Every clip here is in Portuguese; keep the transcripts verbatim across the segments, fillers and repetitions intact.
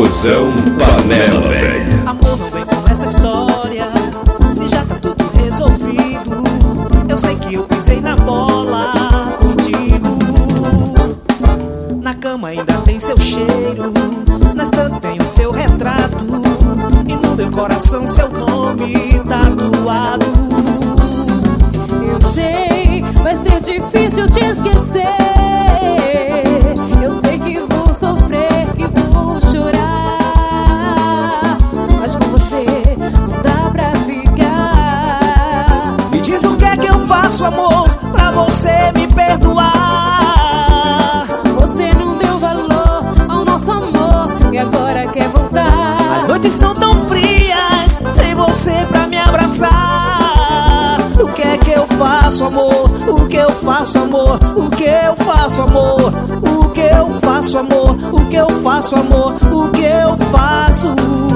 Mozão Panela Velha. Amor, não vem com essa história, se já tá tudo resolvido. Eu sei que eu pisei na bola contigo. Na cama ainda tem seu cheiro, na estante tem o seu retrato, e no meu coração seu nome tatuado. Eu sei, vai ser difícil te esquecer. Eu sei que vou sofrer, que vou chorar, mas com você não dá pra ficar. Me diz o que é que eu faço, amor, pra você me perdoar. Você não deu valor ao nosso amor e agora quer voltar. As noites são tão frias, sem você pra me abraçar. O que é que eu faço, amor? O que eu faço, amor? O que eu faço, amor? O que eu faço, amor? O que eu faço, amor? O que eu faço?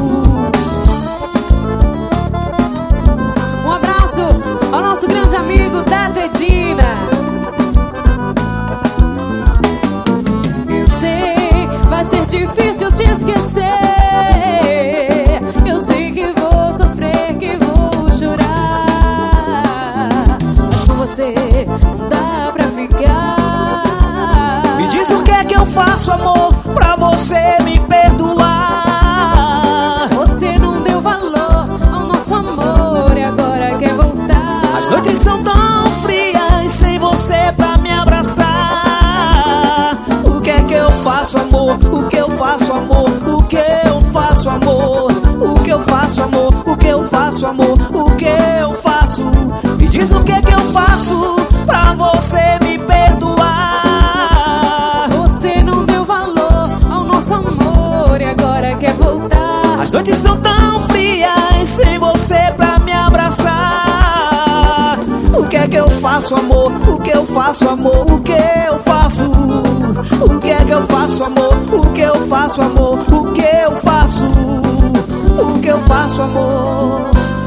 Um abraço ao nosso grande amigo Dedo Edina. Eu sei, vai ser difícil te esquecer. Eu sei que vou sofrer, que vou chorar, mas com você não dá pra ficar. Me diz o que é que eu faço, amor, pra você me perdoar. Você não deu valor ao nosso amor e agora quer voltar. As noites são tão frias, sem você pra me abraçar. O que é que eu faço, amor? O que eu faço, amor? O que eu faço, amor? O que eu faço, amor? O que eu faço, amor? O que eu faço? Me diz o que é que eu faço pra você me perdoar. Você não deu valor ao nosso amor e agora quer voltar. As noites são tão frias, sem você pra me abraçar. O que é que eu faço, amor? O que eu faço, amor? O que eu faço? O que é que eu faço, amor? O que eu faço, amor? O que eu faço? O que eu faço, amor?